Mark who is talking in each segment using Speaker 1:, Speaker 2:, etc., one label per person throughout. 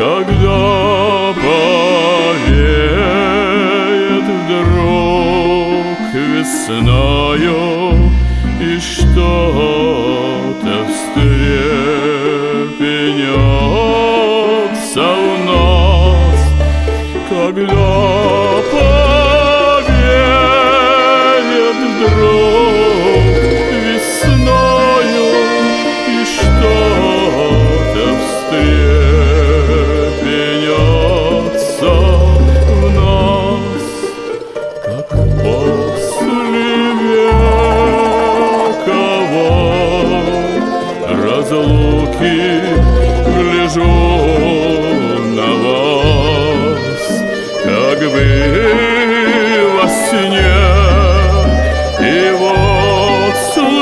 Speaker 1: когда повеет вдруг весною, и что-то встрепенется в нас, когда повеет вдруг весною, и что-то встрепенется в нас, как после вековой разлуки гляжу на вас, как бы во сне, и вот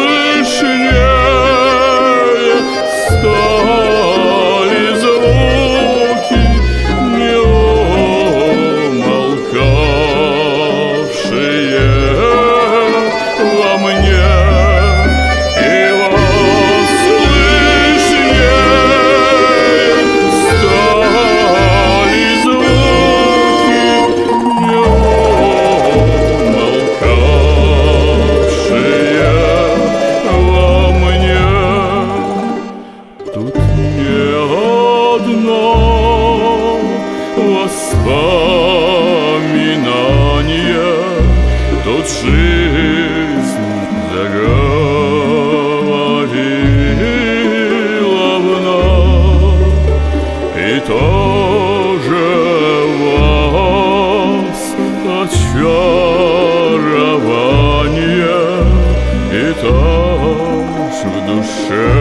Speaker 1: слышнее стали звуки, не умолкавшие во мне, и вот слышнее стали звуки, не умолкавшие во мне. Тут не одно воспоминание, тут жизнь заговорила в нас, и тоже вас очарование, и тоже в душе